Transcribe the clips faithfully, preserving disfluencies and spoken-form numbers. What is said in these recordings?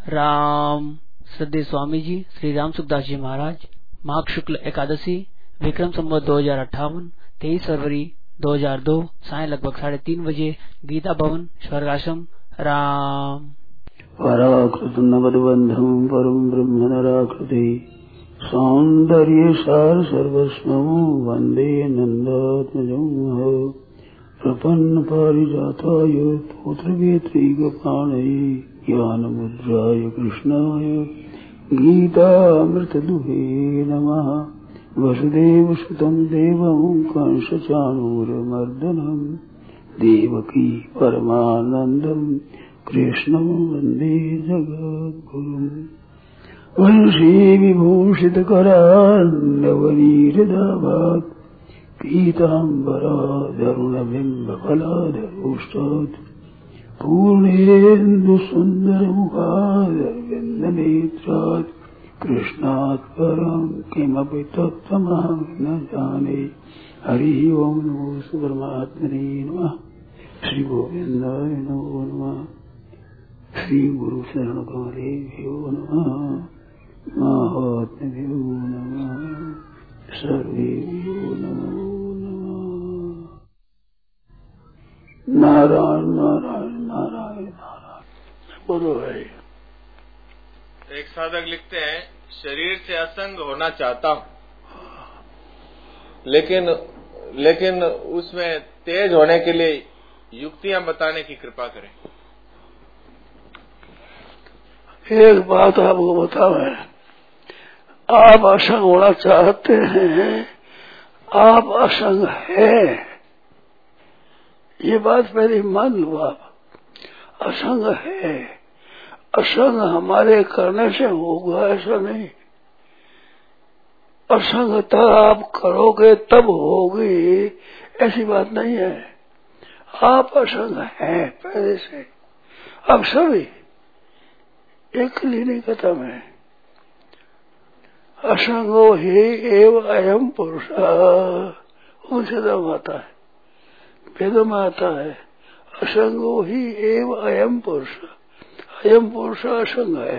राम। श्रद्धेय स्वामी जी श्री राम सुखदास जी महाराज, माघ शुक्ल एकादशी, विक्रम संवत दो हजार अट्ठावन, तेईस फरवरी दो हजार दो, साय लगभग साढ़े तीन बजे, गीता भवन, स्वर्गाश्रम। राम। पराकृत नवद्बंधम परम ब्रह्म नराकृति सौंदर्य सार सर्वस्वं वंदे नंदात्मजं प्रपन्न पारिजाताय पुत्रवेत्रैकपाणये ज्ञानमुद्राय कृष्णाय गीतामृतदुहे नमः। वसुदेवसुतं देवं कंसचाणूरमर्दनं देवकी परमानन्दं कृष्णं वन्दे जगद्गुरुम्। वंशी विभूषितकरान्नवनीरदाभात् पीताम्बरादरुणबिम्बफलाधरोष्टात् पूर्णेन्दुसुन्दरमुखादरविन्दनेत्रात् कृष्णात् परं किमपि तत्त्वमहं न जाने। हरिः ओम्। नमो परमात्मने नमः। श्री गोविन्दाय नमो नमः। श्री गुरु शरण कमलेभ्यो नमः। महात्म्यो नमः। सर्वेभ्यो नमो नमः। नारायण नारायण नारायण नारायण। बोलो भाई। एक साधक लिखते हैं, शरीर से असंग होना चाहता हूं, लेकिन लेकिन उसमें तेज होने के लिए युक्तियां बताने की कृपा करें। एक बात आपको बताओ, आप असंग होना चाहते हैं, आप असंग हैं, ये बात मेरी मान लो। आप असंग है, असंग हमारे करने से होगा ऐसा नहीं। असंगता आप करोगे तब होगी ऐसी बात नहीं है। आप असंग हैं पहले से, अब सभी एक लिए नहीं कहता मैं। असंगो ही एव अयम पुरुष, उपनिषदों में आता है, वेदों में आता है। असंगो ही एव अयम पुरुष, अयम पुरुष असंग है।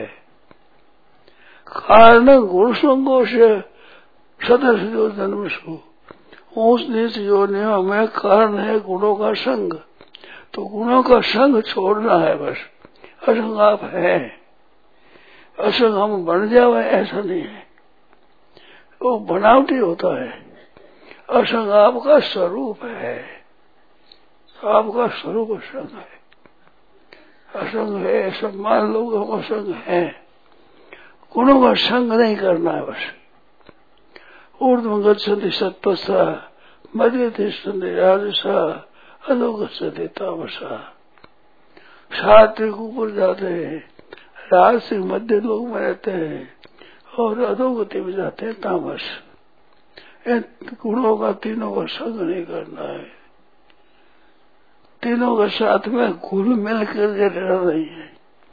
कारण गुण संगों से सदस्य जो जन्म सु ऊंच नीच योनियों में कारण है गुणों का संग, तो गुणों का संग छोड़ना है बस। असंग आप है, असंग हम बन जावे ऐसा नहीं है, वो बनावटी होता है। असंग आपका स्वरूप है, आपका स्वरूप असंग है। असंग है सब मान लो, हम असंग है। गुणों का संग नहीं करना है बस। ऊर्ध्व गच्छन्ति सत्त्वसा, मध्य तिष्ठन्ति राजसा, अधो गच्छन्ति तामसा। सात्विक ऊपर जाते हैं, राजसिक मध्य लोग में रहते हैं, और अधोगति में जाते हैं तामस। इन गुणों का तीनों का संग नहीं करना है। तीनों के साथ में घुल मिल करके रहना नहीं है।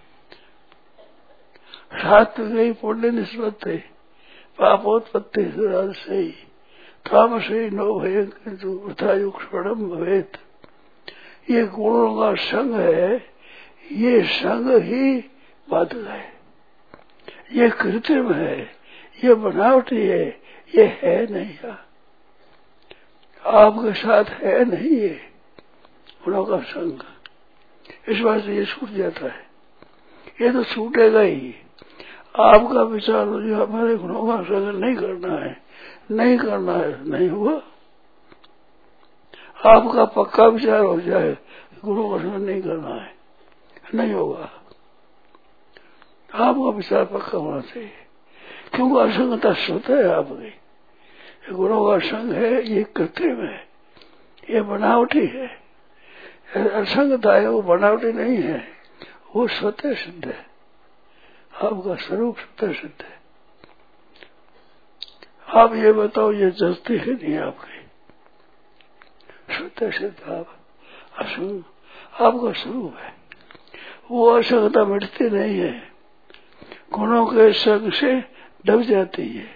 सात्विक ही पुण्य निष्पत्ति, पापोत्पत्ति से ही, तामस ही नो भय वृथायुक्त स्वरम भवेत। ये गुणों का संग है, ये संग ही बादल है, ये कृत्रिम है, ये बनावटी है, ये है नहीं। आपके साथ है नहीं ये गुणों का संग। इस बात से ये छूट जाता है, ये तो छूटेगा ही। आपका विचार हो जो हमारे गुणों का संग नहीं करना है, नहीं करना है, नहीं हुआ। आपका पक्का विचार हो जाए गुणों का संग नहीं करना है, नहीं होगा। आपका विचार पक्का होना चाहिए, क्योंकि असंगता स्वतः है आपकी। गुणों का संग है, ये कृत्रिम है, ये बनावटी है। असंगता है, वो बनावटी नहीं है, वो स्वतः सिद्ध है। आपका स्वरूप स्वतः सिद्ध है। आप ये बताओ, ये जस्ती है नहीं आपकी, स्वतः सिद्ध आप असंग आपका स्वरूप है। वो असंगता मिटती नहीं है, गुणों के संग से दब जाती है,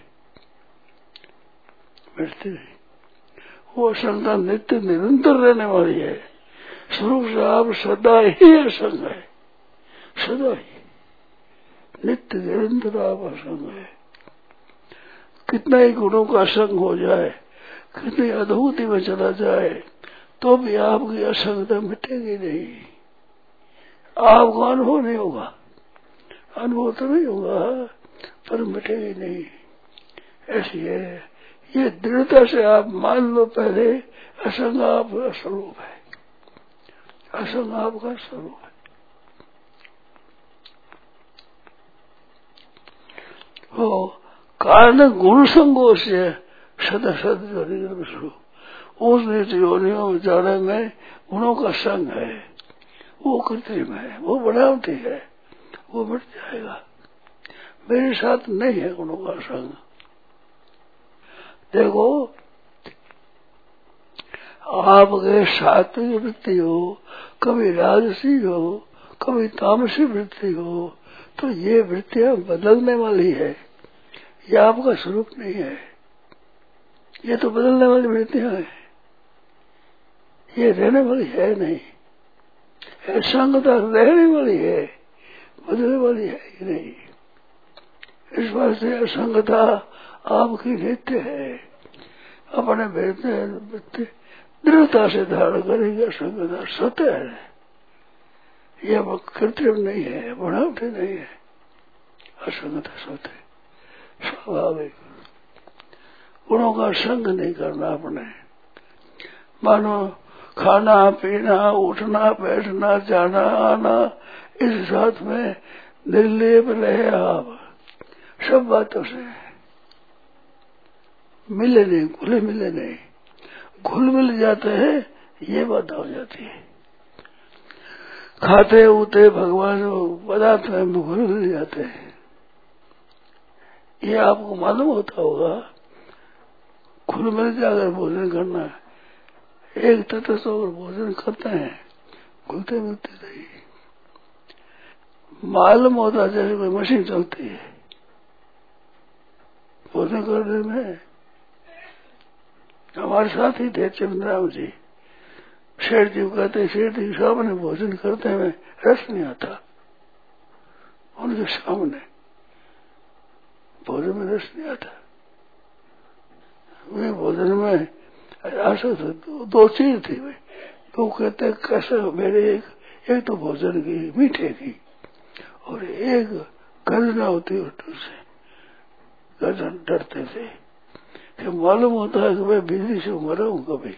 मिटती नहीं। वो असंगता नित्य निरंतर रहने वाली है। स्वरूप से आप सदा ही असंग है, सदा ही। नित्य निरंतर आपका संग है। कितना ही गुणों का संग हो जाए, कितनी अधूति में चला जाए, तो भी आपकी असंगता मिटेगी नहीं। आपको अनुभव नहीं होगा, अनुभव तो नहीं होगा पर मिटेगी नहीं। ऐसी है, ये दृढ़ता से आप मान लो। पहले असंग आपका स्वरूप है, असंग आपका स्वरूप है। हो कारण गुण संगो से सद सद जो उस योनियों विचारे में गुणों का संग है, वो कृत्रिम है, वो बनावटी है, वो मिट जाएगा। मेरे साथ नहीं है गुणों का संग। देखो आपके सात्विक वृत्ति हो, कभी राजसी हो, कभी तामसी वृत्ति हो, तो ये वृत्तियां बदलने वाली है, ये आपका स्वरूप नहीं है। ये तो बदलने वाली वृत्तियां हैं, ये रहने वाली है नहीं। असंगता रहने वाली है, बदलने वाली है ही नहीं। इस बात से असंगता आपकी नित्य है। अपने वृत्ति दृढ़ता से धारण करेगी। असंगता सत्य है, यह कृत्रिम नहीं है, बनावटी नहीं है। असंगता सत्य स्वाभाविक। गुणों का संग नहीं करना अपने। मानो खाना पीना, उठना बैठना, जाना आना, इस साथ में निर्लेप रहे आप सब बातों से। मिले नहीं, घुले मिले नहीं। घुल मिल जाते हैं, ये बात हो जाती है। खाते उते भगवान पदार्थ में घुल मिल जाते हैं, ये आपको मालूम होता होगा। घुल मिल जाकर भोजन करना, एक तत्व से अगर भोजन करते हैं घुलते मिलते नहीं। मालूम होता जैसे कोई मशीन चलती है भोजन करने में। हमारे साथ ही थे चंद्राम जी, शेर जी कहते, शेर जी सामने भोजन करते में रस नहीं आता, उनके सामने भोजन में रस नहीं आता। वे भोजन में आशा था, दो, दो चीज थी वे। तो कहते कैसा मेरे एक एक तो भोजन की मीठे की, और एक गर्जना होती उठने से, गर्जन डरते थे कि मालूम होता है कि मैं बिजली से मरा हूं। कभी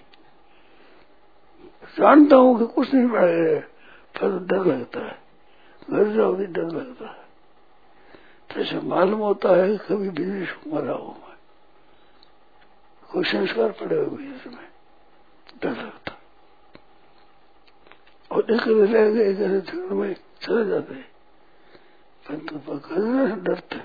जानता हूं कि कुछ नहीं पड़ेगा, पर डर लगता है, गर्जना होती डर लगता है। तो ऐसे मालूम होता है कि कभी बिजली से मरा हूं मैं, कोई संस्कार पड़े हुए इसमें, डर लगता। और एक रह गए झगड़ में चले जाते, परंतु गर्जना से डरते।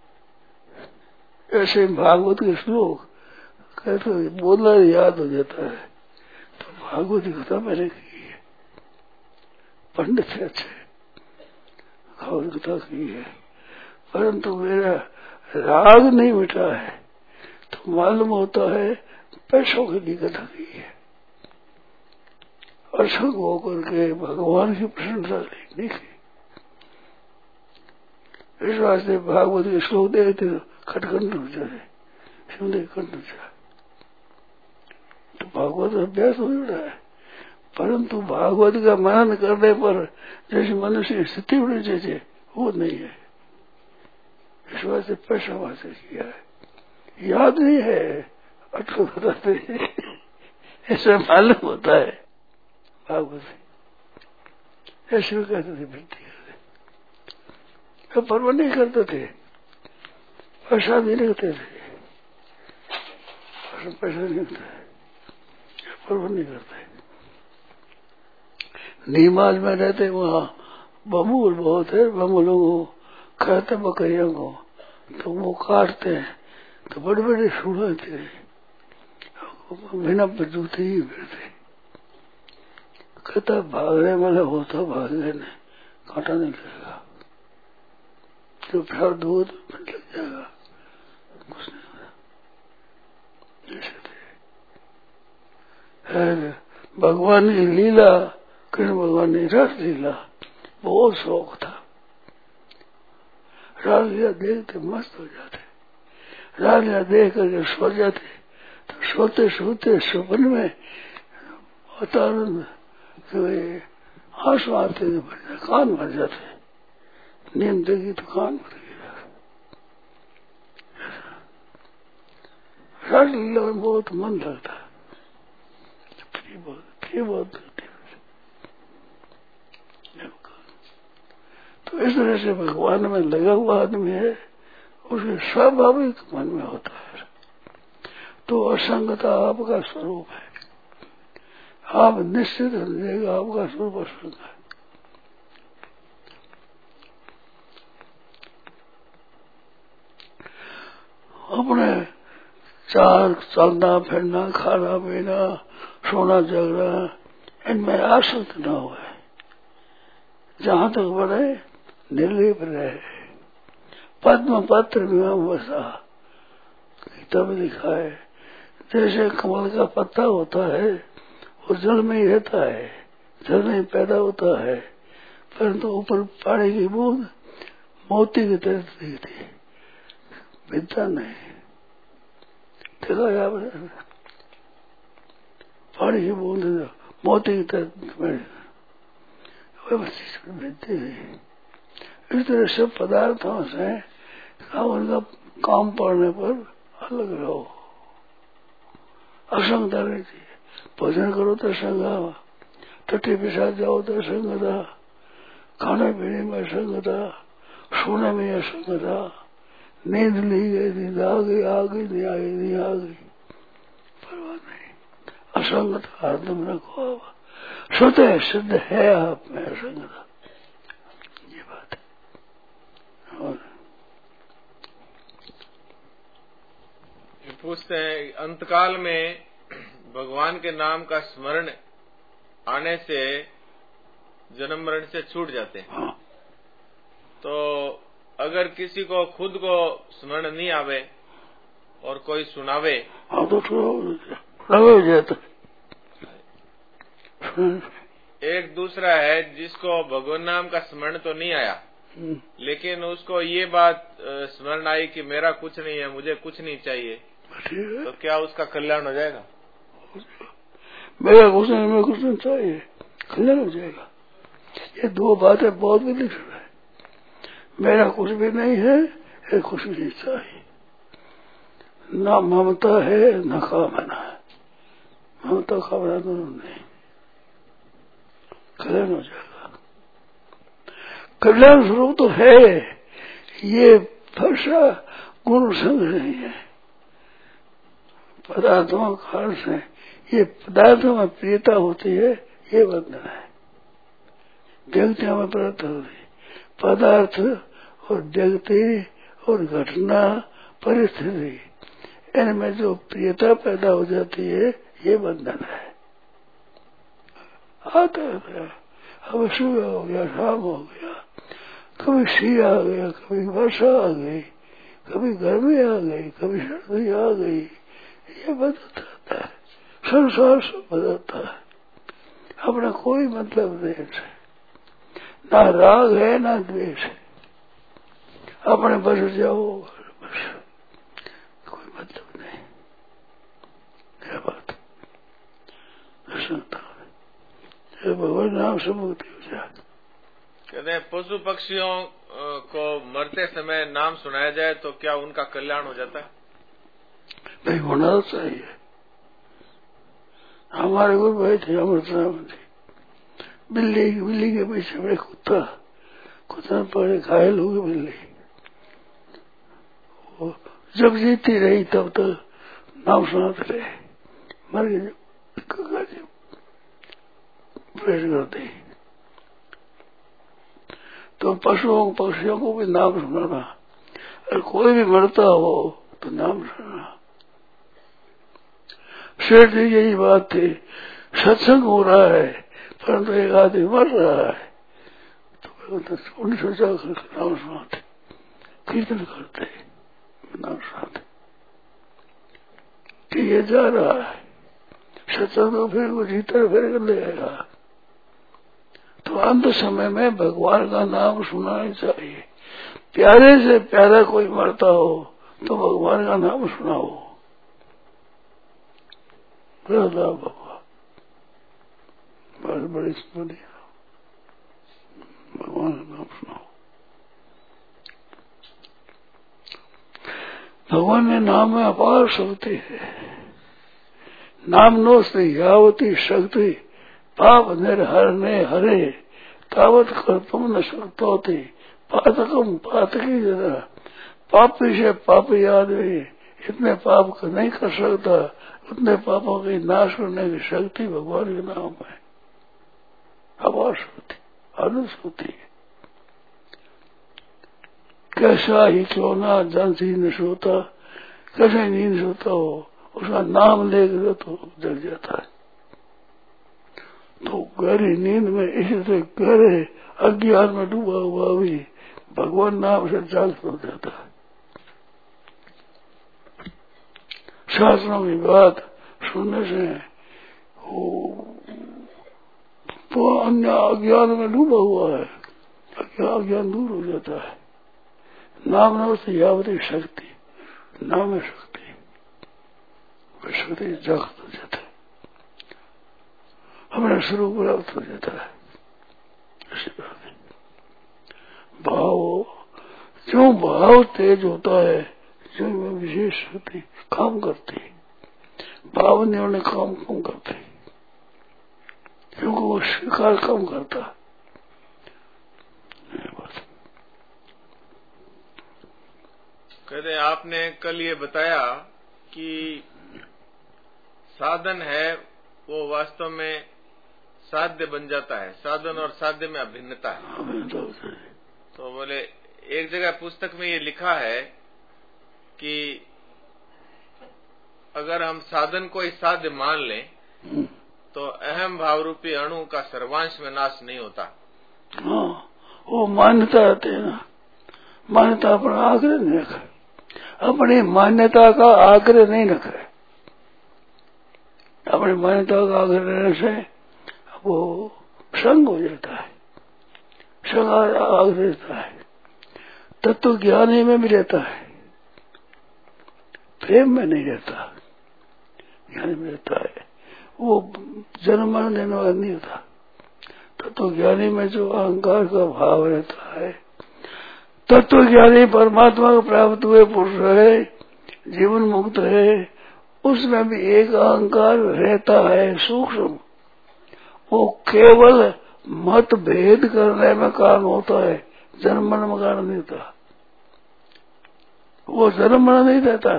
ऐसे भागवत के श्लोक कहते बोलना याद हो जाता है। तो भागवत की कथा मैंने की है, पंडित से अच्छे भागवत कथा की है, परंतु मेरा राग नहीं मिटा है। तो मालूम होता है पैसों के लिए कथा की है, असंग होकर के भगवान की प्रशंसा नहीं की। इस वास्ते भागवत के श्लोक देखते खटखंड हो जाए, सुनते खंड हो जाए। तो भागवत अभ्यास हो रहा है, परंतु भागवत का मनन करने पर जैसे मनुष्य की स्थिति उड़ी जैसे वो नहीं है। इस वास्ते पैसा वास्ते किया है, याद नहीं है, अटको बताते ऐसा मालूम होता है। भागवत ऐसे भी कहते थे, वृत्ति करते, परवाह नहीं करते थे, पैसा नहीं रखते थे, पैसा नहीं होता है, परवाह नहीं करते। नीमाल में रहते वहाँ बमूल बहुत है, बमूलों को खाते बकरियों को, तो वो काटते हैं तो बड़े बड़े सूढ़ होते हैं, बिना जूते ही फिरते। कहता भागने वाला होता भागने ने कांटा नहीं लगेगा, जो फिर दूध लग जाएगा, कुछ नहीं होगा। भगवान की लीला, कृष्ण भगवान की रस लीला बहुत शौक था। रासलीला देखते मस्त हो जाते, रासलीला देख करके सो जाते, तो सोते सोते सपन में वातावरण आंसू आते थे, कान भर जाते, नींद देगी तो कान भर गया। रासलीला में बहुत मन लगता है, प्रिय बहुत प्रिय बहुत लगती है। तो इस तरह से भगवान में लगा हुआ आदमी है, उसके स्वाभाविक मन में होता है। तो असंगता आपका स्वरूप है, आप निश्चित समझेगा आपका स्वरूप असंग है। अपने चार चलना फिरना खाना पीना सोना जगना इनमें आसक्त न हुए, जहां तक बढ़े निर्लिप रहे। पद्म पत्र में बसा तब दिखाए, जैसे कमल का पत्ता होता है वो जल में ही रहता है, जल में पैदा होता है, परंतु ऊपर पानी की बूंद मोती की तरह दिखती है, मिलता नहीं। देखा आपने पानी की बूंद मोती की तरह मिलती है। इस तरह से पदार्थों से उनका काम पड़ने पर अलग रहो, असंगता रहती है। भोजन करो तो संगा, टट्टी पिसा जाओ तो संगता, खाने पीने में संगता, सोने में असंगता, नींद ली गई नींद आ गई आ गई नहीं आ गई नहीं आ गई, परवाह नहीं। असंगता हरदम रखो, स्वतः सिद्ध है आप में असंगता, ये बात है। और पूछते हैं, अंतकाल में भगवान के नाम का स्मरण आने से जन्म मरण से छूट जाते हैं। हाँ। तो अगर किसी को खुद को स्मरण नहीं आवे और कोई सुनावे, हाँ तो हो जाता। एक दूसरा है जिसको भगवान नाम का स्मरण तो नहीं आया, लेकिन उसको ये बात स्मरण आई कि मेरा कुछ नहीं है, मुझे कुछ नहीं चाहिए, तो क्या उसका कल्याण हो जाएगा? मेरा कुछ नहीं, मेरा कुछ नहीं चाहिए, कल्याण हो जाएगा। ये दो बातें बहुत विलक्षण है। मेरा कुछ भी नहीं है, ये कुछ भी नहीं चाहिए। ना ममता है न कामना है, ममता कामना दोनों नहीं, कल्याण हो जाएगा। कल्याण स्वरूप तो है, ये भाषा गुण संग नहीं है। पदार्थों कारण से ये पदार्थों में प्रियता होती है, ये बंधन है। व्यक्तियों में प्राप्त होती है, पदार्थ और व्यक्ति और घटना परिस्थिति, इनमें जो प्रियता पैदा हो जाती है, ये बंधन है। आता है, अब सुबह हो गया, शाम हो गया, कभी सी आ गया, कभी वर्षा आ गई, कभी गर्मी आ गई, कभी सर्दी आ गई, ये बदलता रहता है। संसार सब बदलता है, अपना कोई मतलब नहीं है, ना राग है ना द्वेष है, अपने बस जाओ बस, कोई मतलब नहीं। क्या बात है, भगवान नाम से मुक्ति हो जाए। कहते हैं पशु पक्षियों को मरते समय नाम सुनाया जाए तो क्या उनका कल्याण हो जाता है? नहीं, होना चाहिए। हमारे कोई भाई थे, अमृतराम थे, बिल्ली बिल्ली के पीछे बड़े कुत्ता कुत्ता पड़े, घायल हो गई बिल्ली। वो जब जीती रही तब तक तो नाम सुनाते रहे, मर गए प्रेस करते। तो पशुओं पक्षियों को भी नाम सुनाना, और कोई भी मरता हो तो नाम सुनाना। शेर जी यही बात थी, सत्संग हो रहा है परंतु एक आदमी मर रहा है, तो उन्हें सोचा नाम सुनाते, कीर्तन करते, नाम सुनाते कि ये जा रहा है सत्संग, तो फिर वो जीता फिर कर ले आएगा। तो अंत समय में भगवान का नाम सुनाना चाहिए, प्यारे से प्यारा कोई मरता हो तो भगवान का नाम सुनाओ। बाबा बस बड़ी स्मृति, भगवान का नाम सुनाओ। भगवान ने नाम में अपार शक्ति है। नाम नो से यावती शक्ति पाप निर्हरने हरे तावत कर तुम न शक्त होती पातकम पातकी जरा। पापी से पापी आदमी इतने पाप का नहीं कर सकता, उतने पापों की नाश करने की शक्ति भगवान के नाम में अपार शक्ति, अनंत शक्ति। कैसा ही क्यों ना जन सी न सोता, कैसे नींद सोता हो, उसका नाम लेकर तो जग जाता है। तो गहरी नींद में इसी से गहरे अज्ञान में डूबा हुआ भी भगवान नाम से जागृत हो जाता है। शास्त्रों की बात सुनने से वो तो अन्य अज्ञान में डूबा हुआ है, अज्ञान दूर हो जाता है। नाम नाम से यावती शक्ति, नाम है शक्ति, वह शक्ति जागृत हो जाता है, हमारा स्वरूप प्राप्त हो जाता है। ऐसी बात है। भाव जो भाव तेज होता है, जो विशेष शक्ति काम करती है, भाव निर्णय काम कम करते, क्योंकि वो स्वीकार कम करता। कहते आपने कल ये बताया कि साधन है वो वास्तव में साध्य बन जाता है, साधन और साध्य में अभिन्नता है। तो बोले एक जगह पुस्तक में ये लिखा है कि अगर हम साधन को ही साध्य मान लें तो अहम भाव रूपी अणु का सर्वांश में नाश नहीं होता। हाँ, वो मान्यता आती है ना, मान्यता अपना आग्रह नहीं रखे, अपनी मान्यता का आग्रह नहीं रखे। अपनी मान्यता का आग्रह रहने से वो संग हो जाता है, संग आग्रह रहता है, तत्व ज्ञानी में भी रहता है, प्रेम में नहीं रहता, ज्ञानी में रहता है। वो जन्म मरण देने वाला नहीं होता। तत्व ज्ञानी में जो अहंकार का भाव रहता है, तत्व ज्ञानी परमात्मा को प्राप्त हुए पुरुष है, जीवन मुक्त है, उसमें भी एक अहंकार रहता है सूक्ष्म। वो केवल मत भेद करने में कारण होता है, जन्म मरण में कारण नहीं होता। वो जन्म मरण नहीं देता,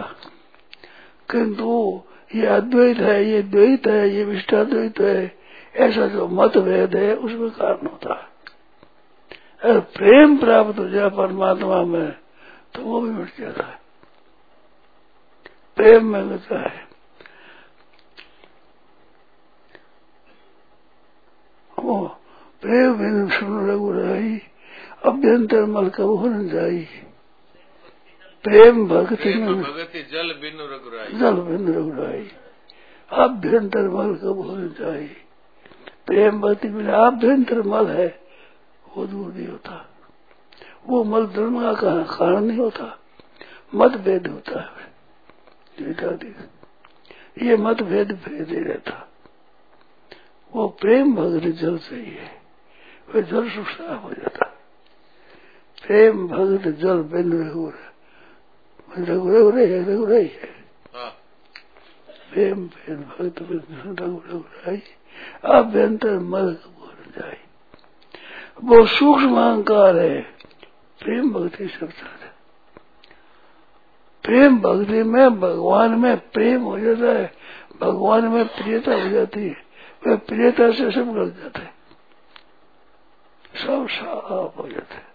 किंतु ये अद्वैत है, ये द्वैत है, ये विशिष्टाद्वैत है, ऐसा जो मतभेद है उसमें कारण होता है। अगर प्रेम प्राप्त हो जाए परमात्मा में तो वो भी मिट जाता है, प्रेम में मिलता है। वो प्रेम बिन सुन रघुराई अभ्यंतर मल कब हो न जाई। प्रेम भक्ति में भगति जल बिनु रघुराई, जल बिनु रघुराई अभ्यंतर मल कब हो न जाई। प्रेम भक्ति में अभ्यंतर मल है वो दूर नहीं होता। वो मल धर्म का कारण नहीं होता, मतभेद होता है। ये मतभेद भेद ही रहता। वो प्रेम भक्ति जल से ही है, वह जल साफ हो जाता। प्रेम भक्ति जल बिन रघुर रघुरे है, रघुराई है। प्रेम प्रेम भक्त रघुराई अभ्यंतर मल बोल जाए। वो सूक्ष्म अहंकार है, प्रेम भक्ति शब्द है। प्रेम भक्ति में भगवान में प्रेम हो जाता है, भगवान में प्रियता हो जाती है, वह प्रियता से सब लग जाते हैं, सब साफ हो जाते हैं।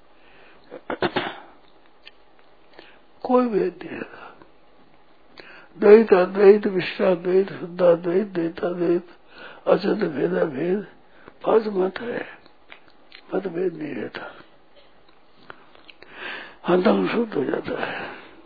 कोई भेद नहीं रहता। द्वैत अद्वैत विशिष्टाद्वैत शुद्धाद्वैत द्वैताद्वैत अचेत भेदा भेद पांच मत है, मतभेद नहीं रहता, अंतंग शुद्ध हो जाता है।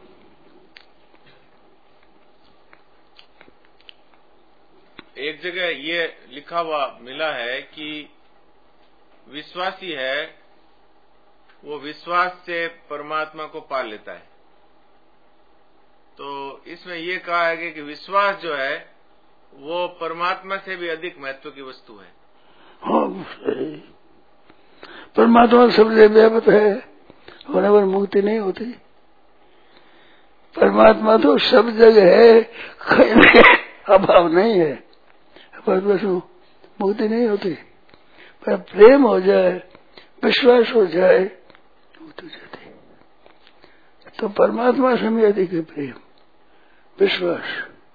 एक जगह ये लिखा हुआ मिला है कि विश्वासी है वो विश्वास से परमात्मा को पा लेता है। तो इसमें ये कहा है कि विश्वास जो है वो परमात्मा से भी अधिक महत्व की वस्तु है। हाँ, परमात्मा सब जगह व्याप्त है, होने पर मुक्ति नहीं होती। परमात्मा तो सब जगह है, कहीं अभाव नहीं है, पर बस मुक्ति नहीं होती। पर प्रेम हो जाए, विश्वास हो जाए, मुक्ति हो जाती। तो परमात्मा से भी अधिक है प्रेम, विश्वास।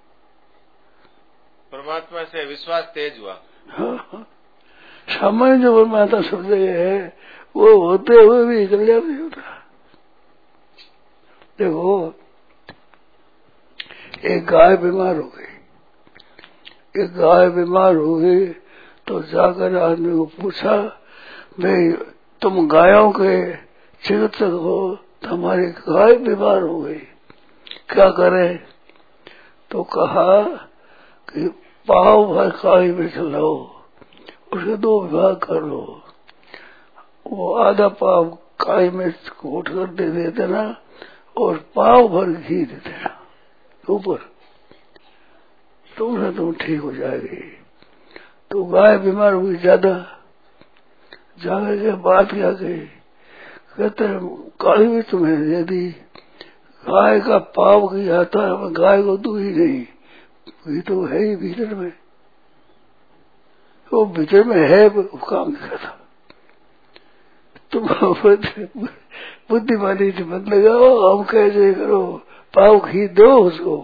परमात्मा से विश्वास तेज हुआ। हाँ हाँ, सामान्य जो परमात्मा सब जगह है वो होते हुए भी कल्याण नहीं होता। देखो, एक गाय बीमार हो गई, एक गाय बीमार हो गई तो जाकर आदमी को पूछा, भाई तुम गायों के चिकित्सक हो, तो हमारी गाय बीमार हो गई, क्या करें? तो कहा कि पाव भर काली मिर्च लो, उसके दो विभाग कर लो, वो आधा पाव काली मिर्च कोट कर दे देते ना, और पाव भर घी दे देना ऊपर, तो उसे तुम ठीक हो जाएगी। तो गाय बीमार हुई ज्यादा, जाकर के बात क्या कही, कहते काली मिर्च तुम्हें दे दी, गाय का पाव घी आता है, गाय को दू ही नहीं, ये तो है ही भीतर में, वो भीतर में है, वो काम नहीं करता। तुम बुद्धिमानी से मत लगाओ, हम कैसे करो, पाव घी दो उसको।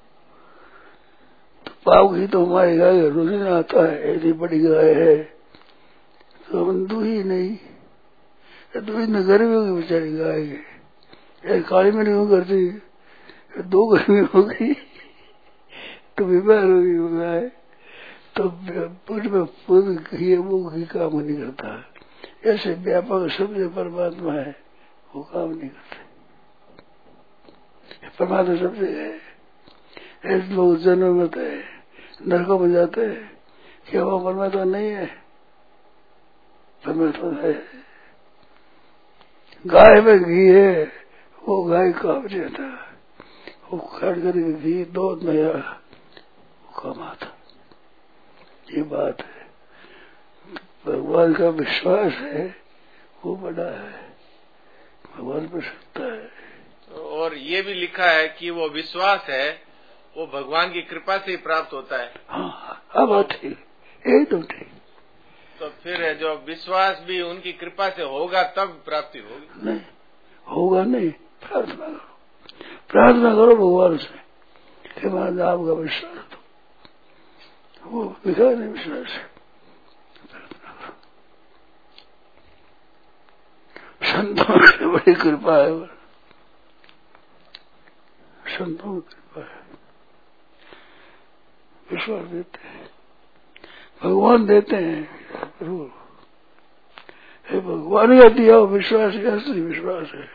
तो पाव घी तो हमारी गाय रोज में आता है, ऐसी बड़ी गाय है, तो हम दू ही नहीं, दो ही न गर्मी होगी बेचारी गाय के, काली में नहीं करती, दो गर्मी हो गई तो बीमार हुई हो गाय, तो पूर्ण घी वो घी काम नहीं करता। ऐसे व्यापक शब्द परमात्मा है, वो काम नहीं करते। परमात्मा शब्द है, ऐसे लोग जन्म में है, नरकों में जाते हैं, क्या वो परमात्मा नहीं है? परमात्मा है। गाय में घी है, वो गाय काम नहीं आता, वो काट करके घी दूध में काम आता। ये बात है, भगवान का विश्वास है वो बड़ा है, भगवान पर सकता है। और ये भी लिखा है कि वो विश्वास है वो भगवान की कृपा से ही प्राप्त होता है। हाँ, अब बात ठीक, यही तो ठीक। तो फिर जो विश्वास भी उनकी कृपा से होगा तब प्राप्ति होगी। नहीं होगा, नहीं, प्रार्थना करो, प्रार्थना करो भगवान से कि महाराज आपका विश्वास दो, वो लिखा नहीं विश्वास है। संतों की बड़ी कृपा है, संतों की कृपा है, विश्वास देते हैं, भगवान देते हैं जरूर। भगवान का दिया हुआ विश्वास असली विश्वास है,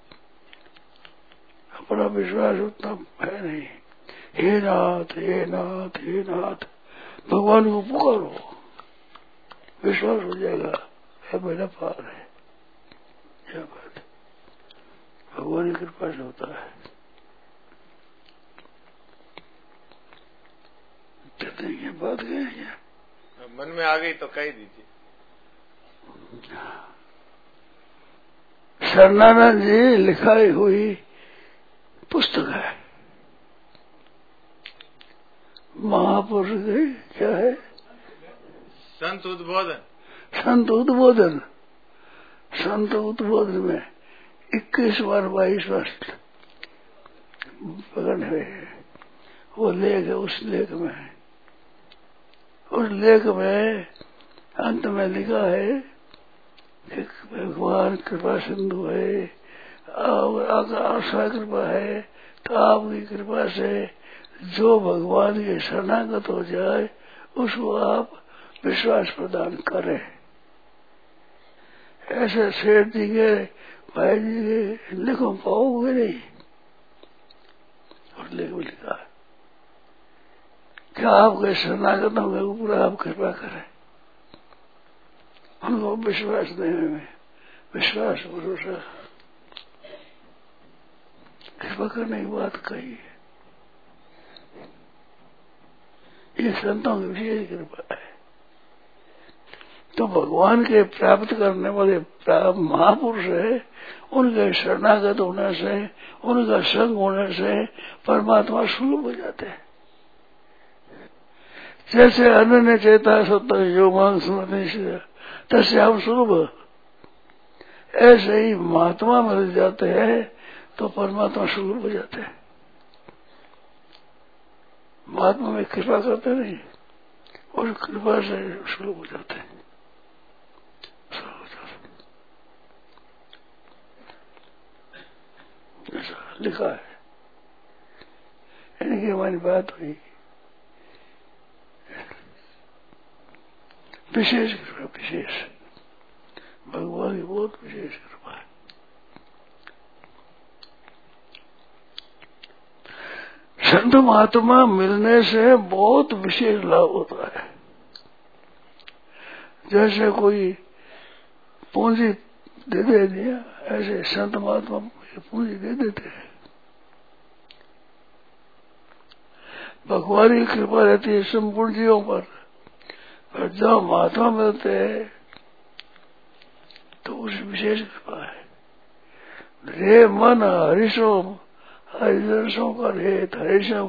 अपना विश्वास उतना है नहीं। हे नाथ, हे नाथ, हे नाथ, भगवान को पुकारो, विश्वास हो जाएगा, है मेरा पार है। क्या बात है, भगवान की कृपा से होता है। कहते हैं ये बात गए क्या मन में आ गई तो कह दीजिए। शरणानंद जी लिखाई हुई पुस्तक है, महापुरुष की क्या है, संत उद्बोधन। संत उद्बोधन। संत उद्बोधन में इक्कीस बार बाईस वर्ष पकड़े हुए वो लेख है। उस लेख में उस लेख में अंत में लिखा है कि भगवान कृपा सिंधु है और आशा कृपा है, तो आपकी कृपा से जो भगवान के शरणागत हो जाए उसको आप विश्वास प्रदान करें। ऐसे शेर जी के भाई जी के लिखो पाओगे नहीं, और लेख में लिखा है क्या आपके शरणागतों के ऊपर आप कृपा करें, उनको विश्वास देने में विश्वास भरोसा कृपा करने की बात कही है। ये संतों की विशेष कृपा है। तो भगवान के प्राप्त करने वाले महापुरुष है, उनके शरणागत होने से, उनका संग होने से परमात्मा सुलभ हो जाते हैं। जैसे अनन्य चेता सत्ता जो मांग स्मृति से तैसे हम सुलभ, ऐसे ही महात्मा मिल जाते हैं तो परमात्मा सुलभ हो जाते हैं। महात्मा में कृपा करते नहीं, और कृपा से सुलभ हो जाते हैं। ऐसा लिखा है, इनकी हमारी बात हुई। विशेष कृपा, विशेष भगवान की बहुत विशेष कृपा है। संत महात्मा मिलने से बहुत विशेष लाभ होता है। जैसे कोई पूंजी दे दे दिया, ऐसे संत महात्मा पूंजी दे देते हैं। भगवान की कृपा रहती है संपूर्ण जीवों पर, और जब महात्मा मिलते हैं तो उस विशेष कृपा है। रे मन हरिशो हरिदर्शों का रेत हरिशो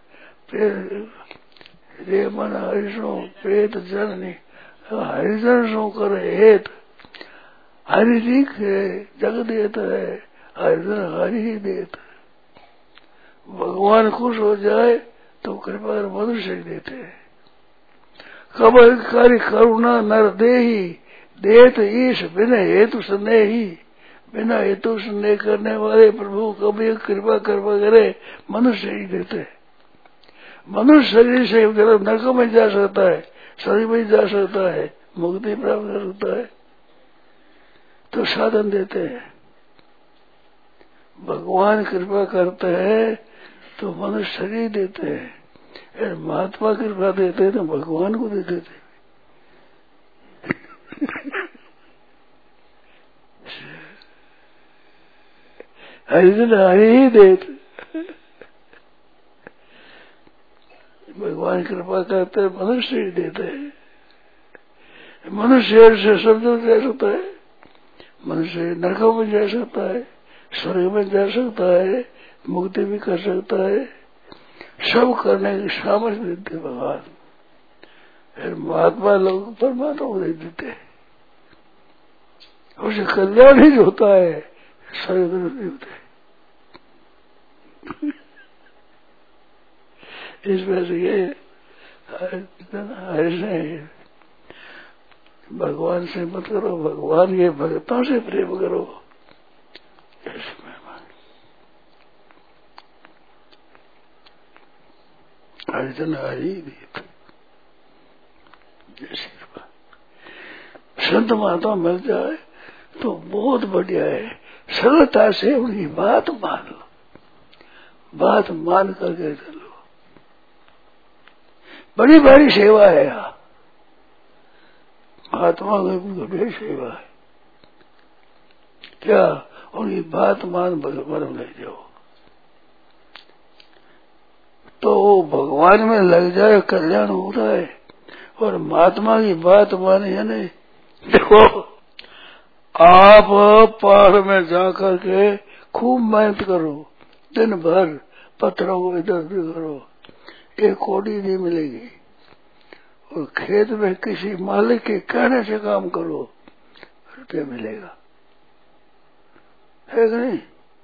रे मन हरिशो प्रेत जननी हरिदर्शों कर हेत हरि दीख जग देता है, हरिदर हरि ही देता है। भगवान खुश हो जाए तो कृपा मनुष्य देते हैं। कबर कार्य करुणा नर देही देत ईश बिना हेतु स्नेही, बिना हेतु स्नेह करने वाले प्रभु कभी कृपा कृपा करे मनुष्य ही देते हैं। मनुष्य शरीर से नरक में जा सकता है, शरीर में जा सकता है, मुक्ति प्राप्त कर सकता है, तो साधन देते हैं। भगवान कृपा करते हैं तो मनुष्य शरीर देते हैं, महात्मा कृपा देते हैं तो भगवान को दे देते हैं। हरिजन हरि ही देते, भगवान कृपा करते हैं, मनुष्य ही देते हैं। मनुष्य से सब जगह जा सकता है, मनुष्य नरकों में जा सकता है, स्वर्ग में जा सकता है, मुक्ति भी कर सकता है, सब करने की सामर्थ्य देते भगवान। फिर महात्मा लोग परमात्मा को दे देते हैं, उसे कल्याण ही होता है, स्वर्ग नहीं होते। इस वजह से ये हरि भगवान से मत करो, भगवान ये भक्तों से प्रेम करो। ऐसे मेहमान हरिजन हरि दीप जैसी कृपा। संत महात्मा मिल जाए तो बहुत बढ़िया है। सरलता से उनकी बात मान लो, बात मान करके चलो। बड़ी भारी सेवा है यहाँ, महात्मा की बड़ी सेवा है। क्या उनकी बात मान भगवान में ले जाओ तो भगवान में लग जाए, कल्याण होता है। और महात्मा की बात माने है नहीं। देखो आप पहाड़ में जाकर के खूब मेहनत करो, दिन भर पत्थरों को इधर उधर करो, एक कोड़ी नहीं मिलेगी। और खेत में किसी मालिक के कहने से काम करो, रुपया मिलेगा, है कि नहीं?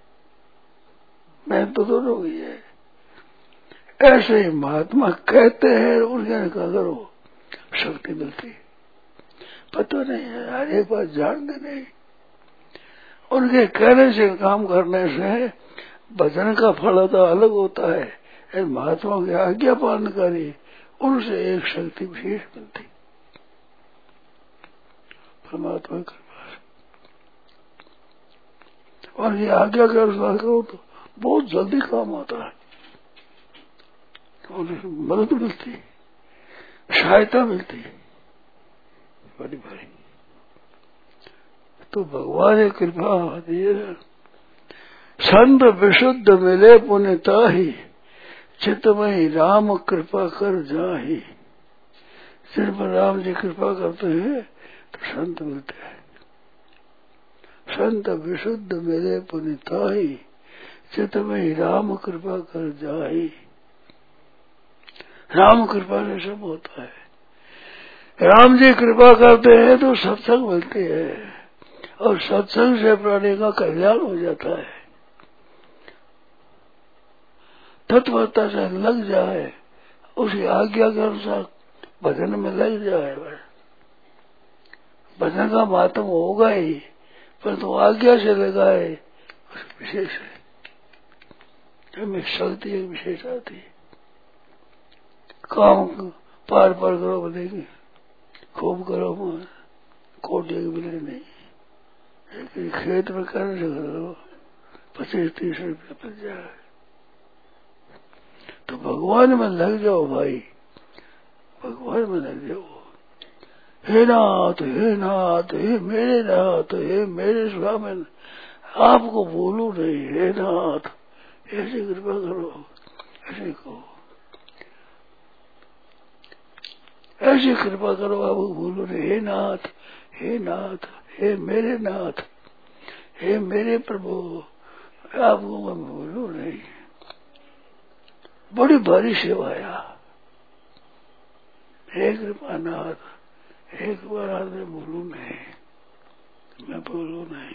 मेहनत तो दोनों की है। ऐसे ही महात्मा कहते हैं, उनके क्या करो, शक्ति मिलती है। पता नहीं है, हर एक बात जानते नहीं। उनके कहने से काम करने से भजन का फल तो अलग होता है। महात्मा की आज्ञा पालन करी, उनसे एक शक्ति विशेष मिलती परमात्मा की कृपा से। और ये आज्ञा के अनुसार करो तो बहुत जल्दी काम आता है, मदद मिलती, सहायता मिलती बड़ी भारी। तो भगवान की कृपा होती है। संत विशुद्ध मिले पुण्यता ही, चित्तमय राम कृपा कर जाही। जिन पर राम जी कृपा करते हैं तो संत मिलते हैं। संत विशुद्ध मिले पुण्यता ही, चित्तमय राम कृपा कर जाही। राम कृपा से सब होता है। राम जी कृपा करते हैं तो सत्संग मिलती है, और सत्संग से प्राणी का कल्याण हो जाता है। तत्वता से लग जाए, उसकी आज्ञा के अनुसार भजन में लग जाए। भजन का मातम होगा ही, परंतु आज्ञा से लगाए विशेष है। हमें शक्ति एक विशेष आती है। काम पार पार करो बोलेगी, खूब करो कोट एक मिले नहीं। खेत में करने से करो पच्चीस तीस रुपये मिल जाए। तो भगवान में लग जाओ भाई, भगवान में लग जाओ। हे नाथ, हे नाथ, हे मेरे नाथ, हे मेरे स्वामी, आपको बोलू नहीं। हे नाथ, ऐसी कृपा करो, ऐसे कहो, ऐसी कृपा करो, आपको बोलू नहीं। हे नाथ, हे नाथ, हे मेरे नाथ, हे मेरे प्रभु, आपको मैं बोलू नहीं। बड़ी भारी सेवा है। हे कृपानाथ, हे कृपानाथ, मैं बोलू नहीं, मैं बोलू नहीं।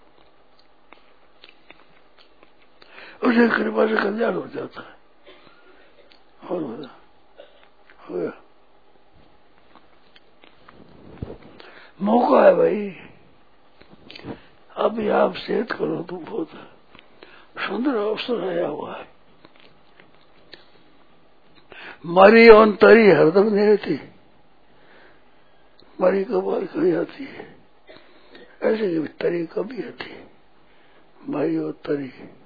उसे कृपा से कल्याण हो जाता है। और बता हो गया, मौका है भाई। अभी आप सेहत करो तो बहुत सुंदर अवसर आया हुआ है। मरी और तरी हरदम नहीं रहती, मरी कबार कभी आती है, ऐसे की तरी कभी आती है। मरी और तरी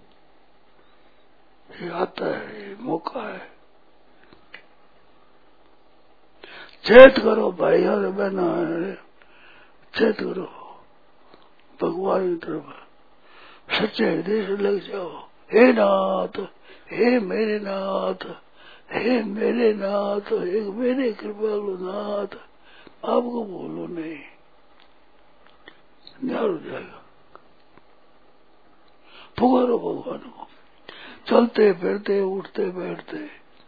ये आता है, ये मौका है। चेत करो भाई और बहना, चेत करो भगवान की तरफ, सच्चे हृदय से लग जाओ। हे नाथ, हे मेरे नाथ, हे मेरे नाथ, हे मेरे कृपालु नाथ, आपको बोलो नहीं, न्यार हो जाएगा। पुकारो भगवान को, चलते फिरते उठते बैठते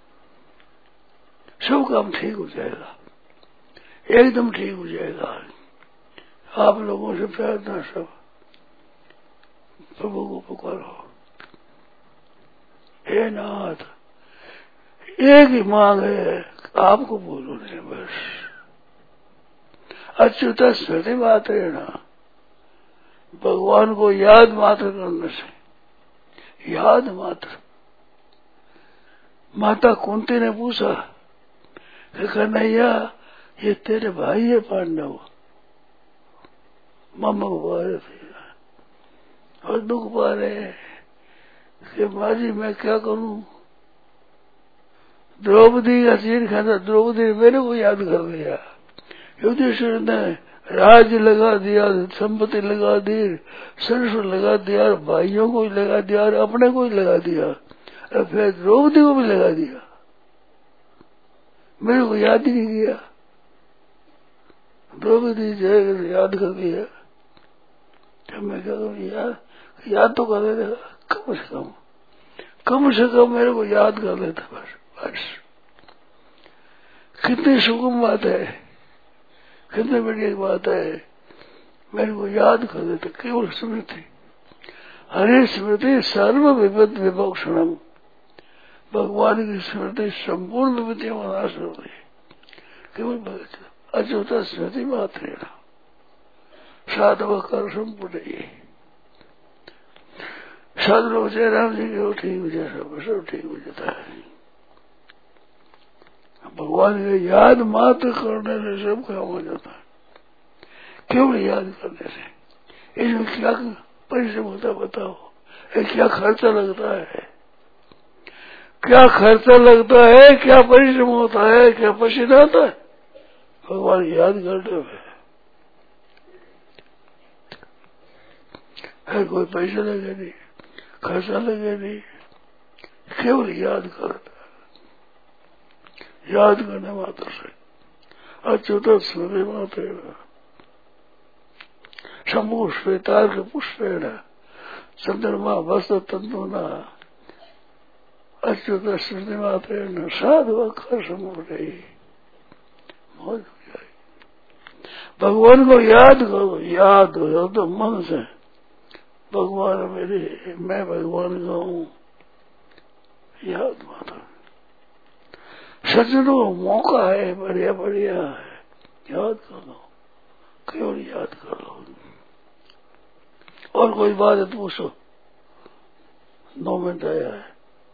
सब काम ठीक हो जाएगा, एकदम ठीक हो जाएगा। आप लोगों से प्रार्थना, सब प्रभु को पुकारो। हे नाथ, एक ही मांग है, आपको बोलो नहीं बस। अच्युत स्मृति मात्र रहना, भगवान को याद मात्र करने से, याद मात्र। माता कुंती ने पूछा, कन्हैया ये तेरे भाई है पांडव, मम्मा को पा रहे थे और दुख पा रहे कि माँ जी मैं क्या करूं। द्रौपदी का चीर खाना, द्रौपदी ने मेरे को याद कर दिया। युधिष्ठिर ने राज्य लगा दिया, संपत्ति लगा दी, सर्व लगा दिया, भाइयों को ही लगा दिया और अपने को ही लगा दिया, और फिर द्रौपदी को भी लगा दिया, मेरे को याद ही नहीं किया। द्रौपदी जय याद कर दिया, जब मैं क्या करूँ, याद याद तो कर देता, कम से कम कम से कम मेरे को याद कर लेता बस बस। कितनी सुगम बात है, कितनी बड़ी बात है, मेरे को याद कर देता। केवल स्मृति, हरे स्मृति सर्व विपद विमोक्षणम, भगवान की स्मृति संपूर्ण विपत्तियों का नाश होती है। केवल अच्युत स्मृति मात्र है, साधव कर संपूर्ण साधु हो जाए, राम जी की ठीक हो जाए, सब सब ठीक हो जाता है। भगवान के याद मात्र करने से सब काम हो जाता है, केवल याद करने से। इसमें क्या परिश्रम होता है बताओ, क्या खर्चा लगता है, क्या खर्चा लगता है, क्या परिश्रम होता है, क्या पसीना आता है, भगवान याद करते हुए। है, कोई पैसे लगे नहीं, खर्चा लगे नहीं, केवल याद करता, याद करने मात्र से अच्युत स्मृति मात्र शंभु श्वेतार के पुष्पेण चंद्रमा वस्त्र तंतुना अच्युत स्मृति मात्र साधु अक्षर समूह मौज हो जाए। भगवान को याद करो, याद हो तो मन से भगवान मेरे, मैं भगवान का हूँ, याद मात्र। सज्जनों मौका है, बढ़िया बढ़िया है, याद करो, केवल याद करो। और कोई बात है तो पूछो, नौ मिनट आया है।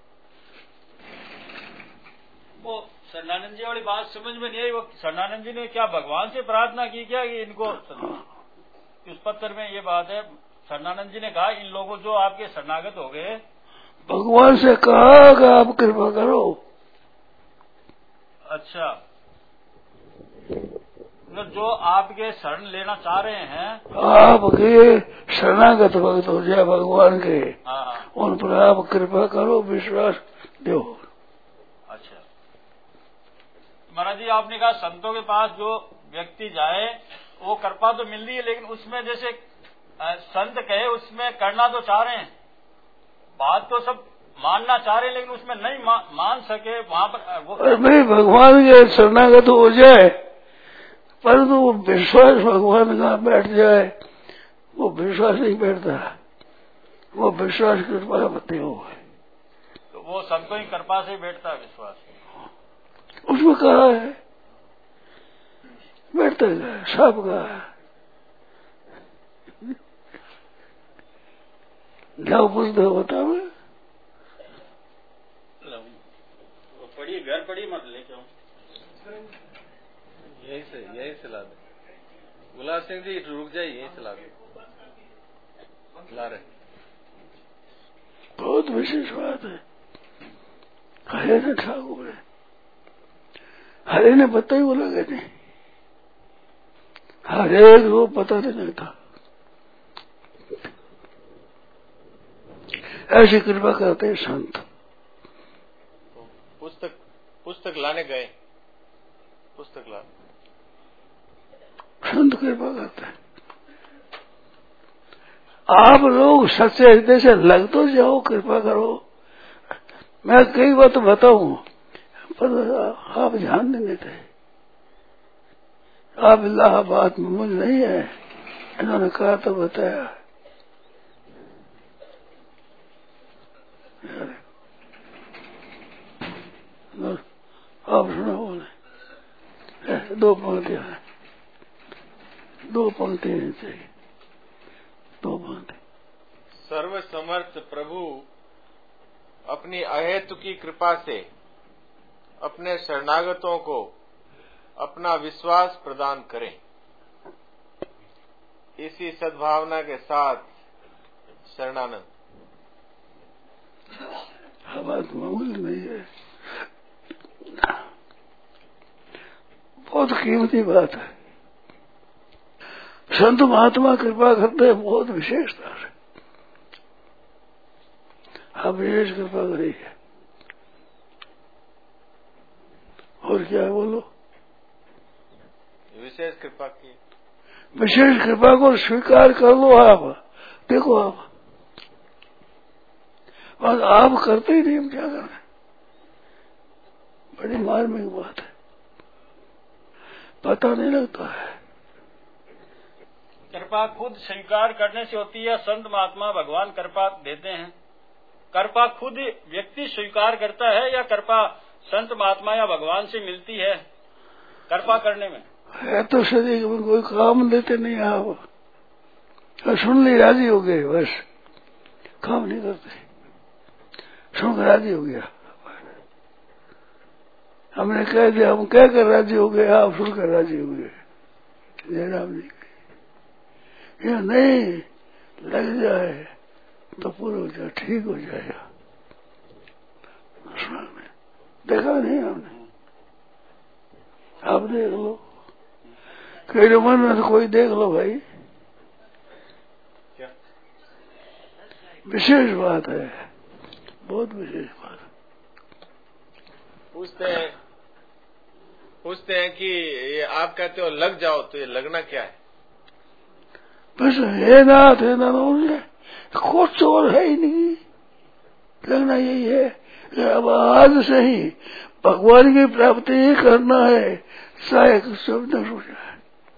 वो शरणानंद जी वाली बात समझ में नहीं आई। वो शरणानंद जी ने क्या भगवान से प्रार्थना की क्या कि इनको, उस पत्र में ये बात है, शरणानंद जी ने कहा इन लोगों जो आपके शरणागत हो गए, भगवान से कहा कि आप कृपा करो। अच्छा, मतलब जो आपके शरण लेना चाह रहे हैं, आपके शरणागत भक्त हो जाए भगवान के, हाँ, उन पर आप कृपा करो, विश्वास दो। अच्छा महाराज जी, आपने कहा संतों के पास जो व्यक्ति जाए वो कृपा तो मिल रही है, लेकिन उसमें जैसे संत कहे उसमें करना तो चाह रहे हैं, बात तो सब मानना चाह रहे हैं, लेकिन उसमें नहीं मा, मान सके वहां पर वो। और भाई भगवान के शरणागत हो जाए, परंतु वो विश्वास भगवान का बैठ जाए, वो विश्वास नहीं बैठता, वो विश्वास कृपा पति हो, तो वो संतों की कृपा से बैठता है विश्वास। उसमें कहा है बैठता है, सब का जाओ पुस्तक होता है, पढ़िए, घर पढ़िए, मत लेके आओ, यही से यही से ला दे। गुलाब सिंह जी रुक जाइए, यही से ला दे, ला रहे। बहुत विशेष बात है। हरे ने ठाकुर है, हरे ने पता ही बोला कि नहीं, हरे को पता नहीं लगता, ऐसी कृपा करते हैं संत। पुस्तक पुस्तक लाने गए, पुस्तक ला, संत कृपा करते हैं। आप लोग सच्चे हृदय से लग तो जाओ, कृपा करो। मैं कई बात बताऊं पर आप ध्यान नहीं देते। आप इलाहाबाद में मुझ नहीं है, इन्होंने कहा तो बताया। आप सुनो, बोले दो पंक्तियां हैं, दो पंक्तियां चाहिए, दो पंक्ति। सर्व समर्थ प्रभु अपनी अहेतु की कृपा से अपने शरणागतों को अपना विश्वास प्रदान करें। इसी सद्भावना के साथ शरणानंद। बात मामूली नहीं है, बहुत कीमती बात है। संत महात्मा कृपा करते हैं बहुत विशेषता से। आप विशेष कृपा करिए। और क्या है बोलो? विशेष कृपा की, विशेष कृपा को स्वीकार कर लो। आप देखो, आप और आप करते ही नहीं, हम क्या करें? बड़ी मार्मिक बात है, पता नहीं लगता है। कृपा खुद स्वीकार करने से होती है। संत महात्मा भगवान कृपा देते हैं। कृपा खुद व्यक्ति स्वीकार करता है या कृपा संत महात्मा या भगवान से मिलती है? कृपा करने में है तो शरीर में कोई काम लेते नहीं। आप सुन ली, राजी हो गए, बस काम नहीं करते। सुनकर राजी हो गया, हमने कह दिया, हम कह कर राजी हो गए, आप सुनकर राजी हो गए। जयराम जी ये नहीं लग जाए तो पूरा हो जाए, ठीक हो जाएगा। देखा नहीं हमने? आप देख लो, कई मन में तो कोई देख लो भाई। क्या विशेष बात है, बहुत विशेष बात है। पूछते हैं पूछते हैं कि ये आप कहते हो लग जाओ, तो ये लगना क्या है? बस हे नाथ हे नाथ, कुछ और है ही नहीं, लगना यही है कि अब आज से ही भगवान की प्राप्ति ही करना है, चाहे शब्द न सोचा है।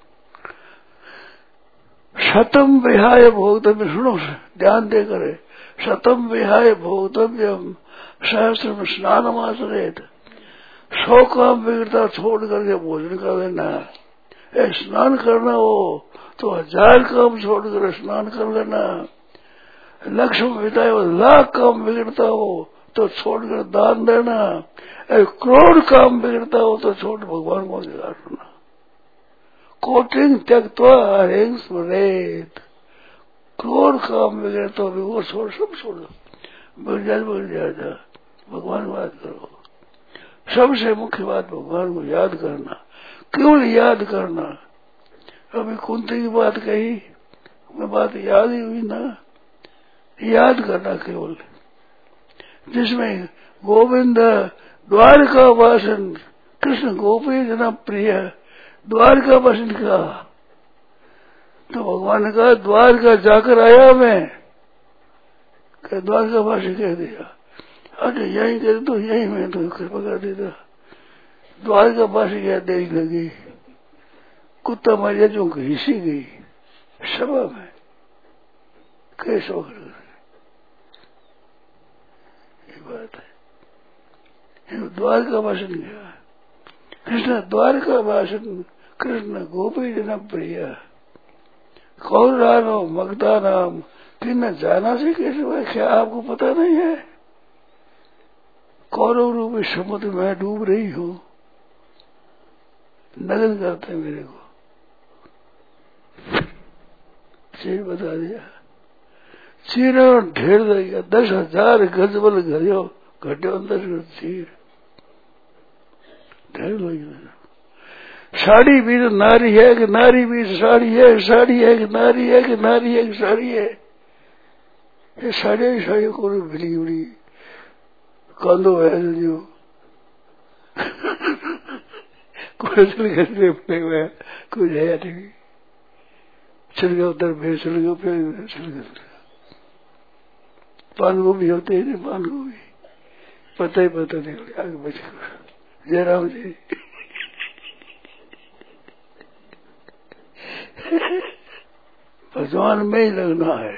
शतम विहाय भोक्तव्य, सुनो ध्यान दे करे, शतम विहाय भोक्तव्यम सहस्र में स्नान आचरेत, सौ काम बिगड़ता छोड़ करके भोजन कर लेना। ए, स्नान करना हो तो हजार काम छोड़ कर स्नान कर लेना। लक्ष्य में बिताए हो लाख काम बिगड़ता हो तो छोड़कर दान देना। ए, करोड़ काम बिगड़ता हो तो छोड़ भगवान को दिखाना। कोटिंग त्यक्त्वा हरें स्मरेत, करोड़ काम बिगड़ता हो वो छोड़, सब छोड़ दो, बिगड़ जाए बिगड़ जाए, भगवान को याद करो। सबसे मुख्य बात भगवान को याद करना, केवल याद करना। अभी कुंती की बात कही, मैं बात याद ही हुई ना, याद करना केवल, जिसमें गोविंद द्वारका वासन कृष्ण गोपी जना प्रिय द्वारका वासन का, तो भगवान ने कहा द्वारका जाकर आया मैं, द्वारका वासी कह दिया, अरे यही कर तो यही मैं तो कृपा कर देता। द्वारका वासी क्या देरी लगी, कुत्ता मारिया जो घिसी गई सभा में, कैसे कर ये बात है। द्वारका वासन गया कृष्ण, द्वारका वासन कृष्ण गोपी जना प्रिय, कौन रानो मगधा नाम किन जाना से कैसे हुआ, क्या आपको पता नहीं है? कौरव रूपी समुद्र में डूब रही हूँ, नगन करते मेरे को, चीर बता दिया, चीर ढेर दिया, दस हजार गजबल घरियो घटियो अंदर चीर ढेर लगी। साड़ी भी तो नारी है कि नारी भी साड़ी है, साड़ी है कि नारी है कि नारी है कि साड़ी है, ये साड़ी साड़ी को भिड़ी उड़ी कांदो है जो कोई चल गए पड़े हुए, कोई है नहीं, चल गया उधर फिर चल गया फिर चल गया। पान गोभी होते ही पान गोभी पता ही पता नहीं, आगे बच जयराम जी भगवान में ही लगना है।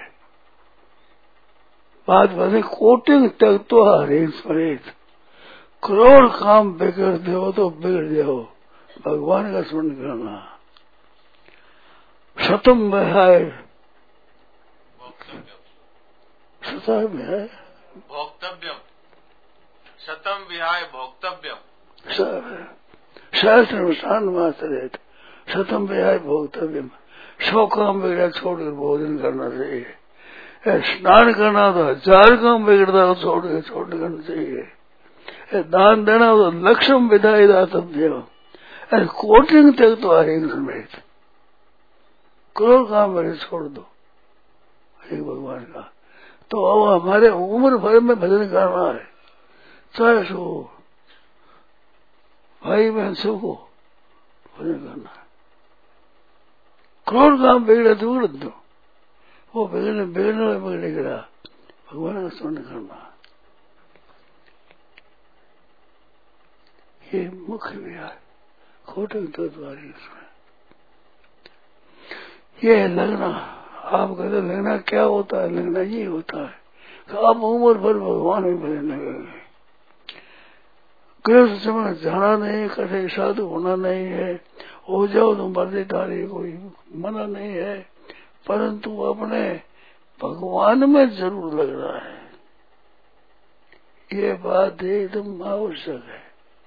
बात बने कोटिंग तक तो हरेक स्मरित, करोड़ काम बिगड़ दो तो बिगड़ जाओ, भगवान का स्मरण करना। शतम विहाय शतम विहाय भोक्तव्यम, शतम विहाय भोक्तव्यम, सहस्र में स्नान मात्र, शतम विहाय भोक्तव्यम, सौ काम बिगड़ा छोड़कर भोजन करना चाहिए। स्नान करना तो हजार काम बिगड़ता हो छोड़ के छोड़ करना चाहिए। दान देना तो लक्ष्यम विधाई दातव्य, कोटिंग तक तो हरेक समेत, करोड़ काम मेरे छोड़ दो एक भगवान का। तो अब हमारे उम्र भर में भजन करना है, चाहे सो भाई बहन सबको भजन करना है। करोड़ काम बिगड़े तो बिगड़ दो, वो बिगड़ने बिगड़ने में बिगड़ेगा, भगवान का स्मरण करना ये मुख्य विहार खोटंग तो द्वारी इसमें ये लगना। आप कहते लगना क्या होता है, लगना ये होता है कि आप उम्र भर भगवान में भजन लगेंगे। गृहस्थ समय जाना नहीं, कठे साधु होना नहीं है, हो जाओ तो मर्जी तारी कोई मना नहीं है, परंतु अपने भगवान में जरूर लगना है, ये बात एकदम आवश्यक है।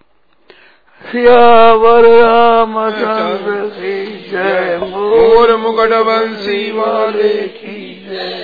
सियावर रामचंद्र की जय, मोर मुकुट बंसी वाले की जय।